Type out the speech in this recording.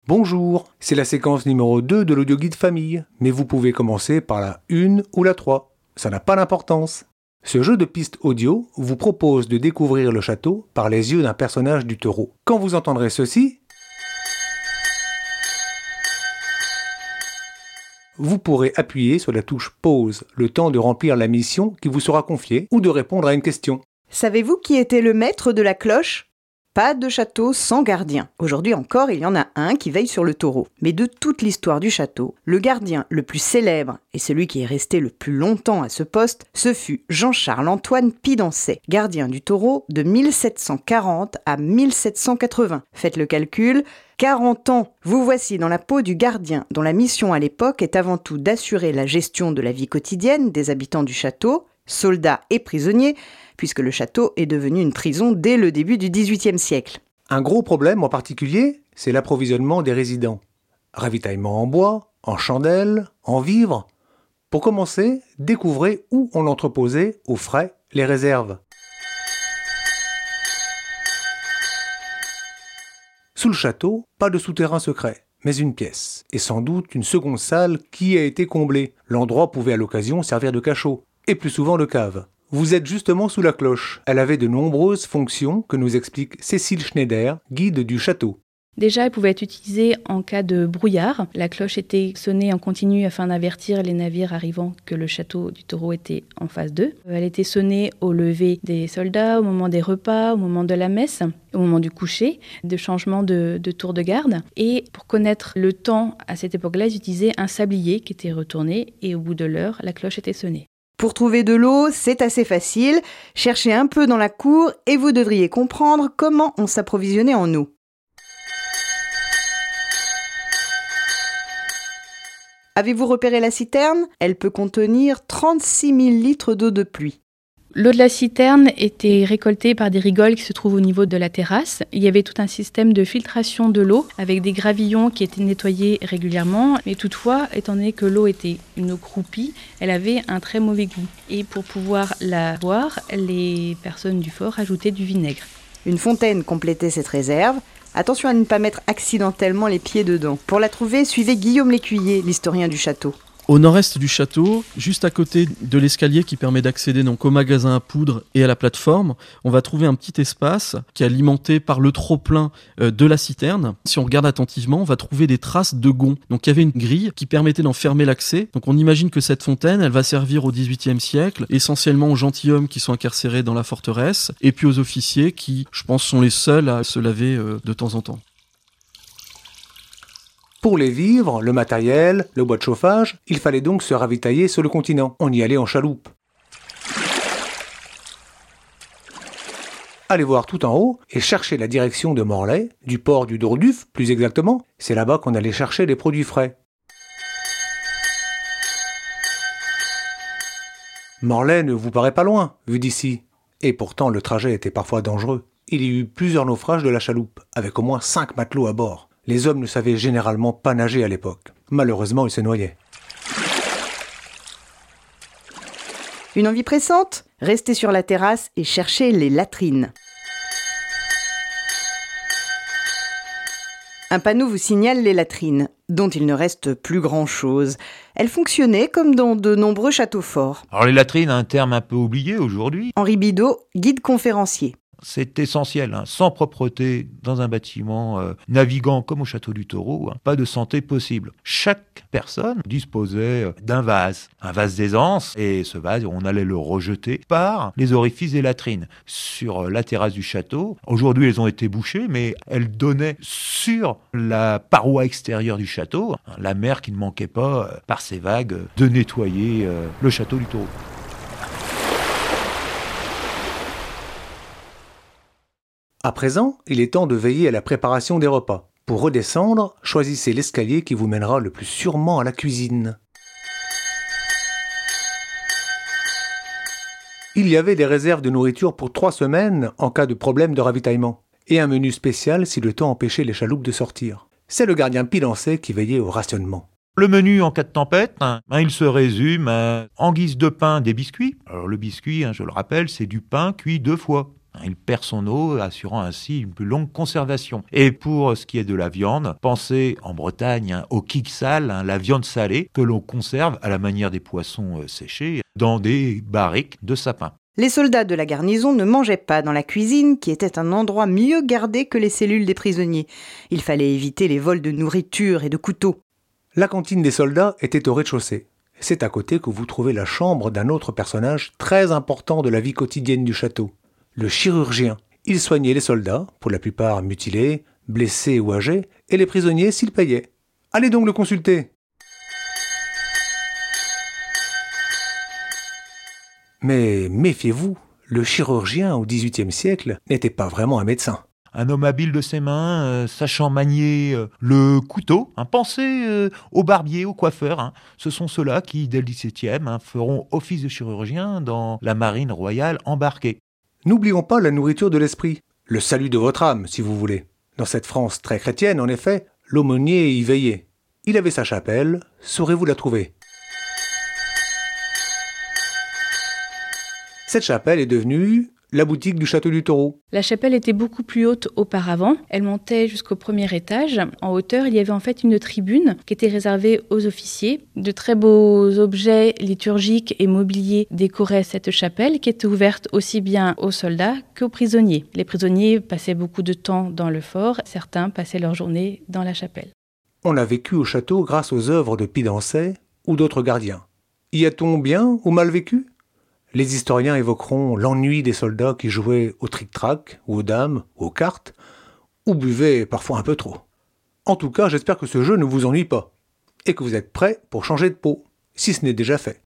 Bonjour, c'est la séquence numéro 2 de l'audioguide famille, mais vous pouvez commencer par la 1 ou la 3, ça n'a pas d'importance. Ce jeu de pistes audio vous propose de découvrir le château par les yeux d'un personnage du taureau. Quand vous entendrez ceci, vous pourrez appuyer sur la touche pause, le temps de remplir la mission qui vous sera confiée ou de répondre à une question. Savez-vous qui était le maître de la cloche ? Pas de château sans gardien. Aujourd'hui encore, il y en a un qui veille sur le taureau. Mais de toute l'histoire du château, le gardien le plus célèbre et celui qui est resté le plus longtemps à ce poste, ce fut Jean-Charles-Antoine Pidancet, gardien du taureau de 1740 à 1780. Faites le calcul, 40 ans. Vous voici dans la peau du gardien, dont la mission à l'époque est avant tout d'assurer la gestion de la vie quotidienne des habitants du château, soldats et prisonniers, puisque le château est devenu une prison dès le début du XVIIIe siècle. Un gros problème en particulier, c'est l'approvisionnement des résidents. Ravitaillement en bois, en chandelles, en vivres. Pour commencer, découvrez où on entreposait, au frais, les réserves. Sous le château, pas de souterrain secret, mais une pièce, et sans doute une seconde salle qui a été comblée. L'endroit pouvait à l'occasion servir de cachot, et plus souvent de cave. Vous êtes justement sous la cloche. Elle avait de nombreuses fonctions que nous explique Cécile Schneider, guide du château. Déjà, elle pouvait être utilisée en cas de brouillard. La cloche était sonnée en continu afin d'avertir les navires arrivant que le château du Taureau était en face d'eux. Elle était sonnée au lever des soldats, au moment des repas, au moment de la messe, au moment du coucher, de changement de tour de garde. Et pour connaître le temps, à cette époque-là, ils utilisaient un sablier qui était retourné et au bout de l'heure, la cloche était sonnée. Pour trouver de l'eau, c'est assez facile. Cherchez un peu dans la cour et vous devriez comprendre comment on s'approvisionnait en eau. Avez-vous repéré la citerne ? Elle peut contenir 36 000 litres d'eau de pluie. L'eau de la citerne était récoltée par des rigoles qui se trouvent au niveau de la terrasse. Il y avait tout un système de filtration de l'eau avec des gravillons qui étaient nettoyés régulièrement. Mais toutefois, étant donné que l'eau était une eau croupie, elle avait un très mauvais goût. Et pour pouvoir la boire, les personnes du fort ajoutaient du vinaigre. Une fontaine complétait cette réserve. Attention à ne pas mettre accidentellement les pieds dedans. Pour la trouver, suivez Guillaume Lécuyer, l'historien du château. Au nord-est du château, juste à côté de l'escalier qui permet d'accéder donc au magasin à poudre et à la plateforme, on va trouver un petit espace qui est alimenté par le trop-plein de la citerne. Si on regarde attentivement, on va trouver des traces de gonds. Donc il y avait une grille qui permettait d'en fermer l'accès. Donc on imagine que cette fontaine, elle va servir au XVIIIe siècle, essentiellement aux gentilshommes qui sont incarcérés dans la forteresse, et puis aux officiers qui, je pense, sont les seuls à se laver de temps en temps. Pour les vivres, le matériel, le bois de chauffage, il fallait donc se ravitailler sur le continent. On y allait en chaloupe. Allez voir tout en haut et cherchez la direction de Morlaix, du port du Dourduf plus exactement. C'est là-bas qu'on allait chercher les produits frais. Morlaix ne vous paraît pas loin, vu d'ici. Et pourtant le trajet était parfois dangereux. Il y a eu plusieurs naufrages de la chaloupe, avec au moins 5 matelots à bord. Les hommes ne savaient généralement pas nager à l'époque. Malheureusement, ils se noyaient. Une envie pressante ? Restez sur la terrasse et cherchez les latrines. Un panneau vous signale les latrines, dont il ne reste plus grand-chose. Elles fonctionnaient comme dans de nombreux châteaux forts. Alors les latrines, un terme un peu oublié aujourd'hui. Henri Bidault, guide conférencier. C'est essentiel, sans propreté dans un bâtiment naviguant comme au château du Taureau, pas de santé possible. Chaque personne disposait d'un vase, un vase d'aisance, et ce vase, on allait le rejeter par les orifices des latrines. Sur la terrasse du château, aujourd'hui elles ont été bouchées, mais elles donnaient sur la paroi extérieure du château, la mer qui ne manquait pas, par ses vagues, de nettoyer le château du Taureau. À présent, il est temps de veiller à la préparation des repas. Pour redescendre, choisissez l'escalier qui vous mènera le plus sûrement à la cuisine. Il y avait des réserves de nourriture pour 3 semaines en cas de problème de ravitaillement, et un menu spécial si le temps empêchait les chaloupes de sortir. C'est le gardien Pidancet qui veillait au rationnement. Le menu en cas de tempête, il se résume en guise de pain des biscuits. Alors le biscuit, je le rappelle, c'est du pain cuit 2 fois. Il perd son eau, assurant ainsi une plus longue conservation. Et pour ce qui est de la viande, pensez en Bretagne au kiksal, la viande salée, que l'on conserve à la manière des poissons séchés dans des barriques de sapin. Les soldats de la garnison ne mangeaient pas dans la cuisine, qui était un endroit mieux gardé que les cellules des prisonniers. Il fallait éviter les vols de nourriture et de couteaux. La cantine des soldats était au rez-de-chaussée. C'est à côté que vous trouvez la chambre d'un autre personnage très important de la vie quotidienne du château, le chirurgien. Il soignait les soldats, pour la plupart mutilés, blessés ou âgés, et les prisonniers s'ils payaient. Allez donc le consulter. Mais méfiez-vous, le chirurgien au XVIIIe siècle n'était pas vraiment un médecin. Un homme habile de ses mains, sachant manier le couteau. Pensez aux barbiers, aux coiffeurs. Ce sont ceux-là qui, dès le XVIIe, feront office de chirurgien dans la marine royale embarquée. N'oublions pas la nourriture de l'esprit, le salut de votre âme, si vous voulez. Dans cette France très chrétienne, en effet, l'aumônier y veillait. Il avait sa chapelle, saurez-vous la trouver? Cette chapelle est devenue la boutique du château du Taureau. La chapelle était beaucoup plus haute auparavant. Elle montait jusqu'au premier étage. En hauteur, il y avait en fait une tribune qui était réservée aux officiers. De très beaux objets liturgiques et mobiliers décoraient cette chapelle qui était ouverte aussi bien aux soldats qu'aux prisonniers. Les prisonniers passaient beaucoup de temps dans le fort. Certains passaient leur journée dans la chapelle. On a vécu au château grâce aux œuvres de Pidancet ou d'autres gardiens. Y a-t-on bien ou mal vécu? Les historiens évoqueront l'ennui des soldats qui jouaient au tric-trac, ou aux dames, ou aux cartes, ou buvaient parfois un peu trop. En tout cas, j'espère que ce jeu ne vous ennuie pas, et que vous êtes prêts pour changer de peau, si ce n'est déjà fait.